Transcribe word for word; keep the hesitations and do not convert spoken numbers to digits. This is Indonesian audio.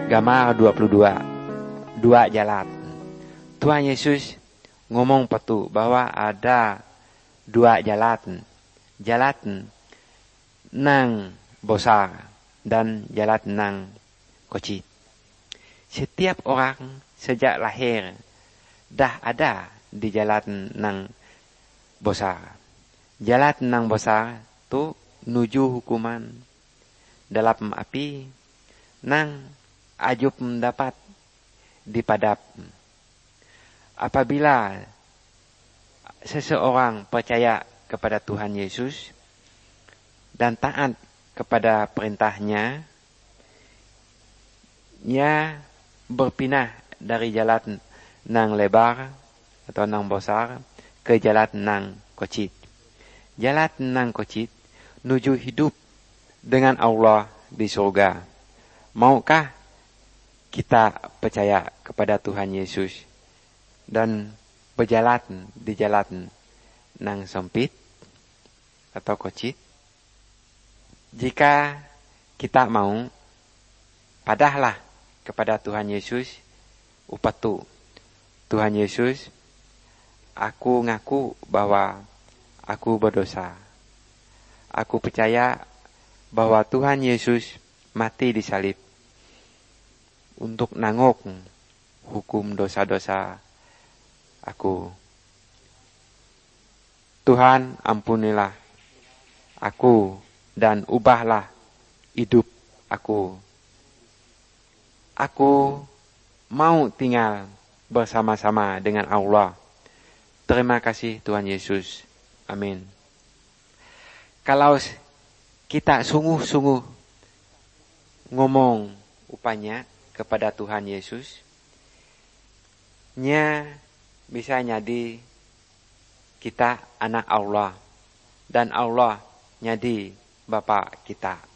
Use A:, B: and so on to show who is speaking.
A: gambar dua puluh dua. Dua jalan. Tuhan Yesus ngomong petu bahwa ada dua jalan. Jalan nang besar dan jalan nang kecil. Setiap orang sejak lahir dah ada di jalan nang besar. Jalan nang besar tu nuju hukuman dalam api nang ajub mendapat dipadap. Apabila seseorang percaya kepada Tuhan Yesus dan taat kepada perintahnya, ia berpindah dari jalan nang lebar atau nang besar ke jalan nang kecil. Jalan nang kecil nuju hidup dengan Allah di surga. Maukah kita percaya kepada Tuhan Yesus dan berjalan di jalan nang sempit atau kecil? Jika kita mau, padahlah kepada Tuhan Yesus upatu. Tuhan Yesus, aku ngaku bahwa aku berdosa. Aku percaya bahwa Tuhan Yesus mati di salib untuk nanggung hukum dosa-dosa aku. Tuhan, ampunilah aku dan ubahlah hidup aku. Aku mau tinggal bersama-sama dengan Allah. Terima kasih Tuhan Yesus. Amin. Kalau kita sungguh-sungguh ngomong upanya kepada Tuhan Yesus, nya bisa jadi kita anak Allah dan Allah jadi Bapa kita.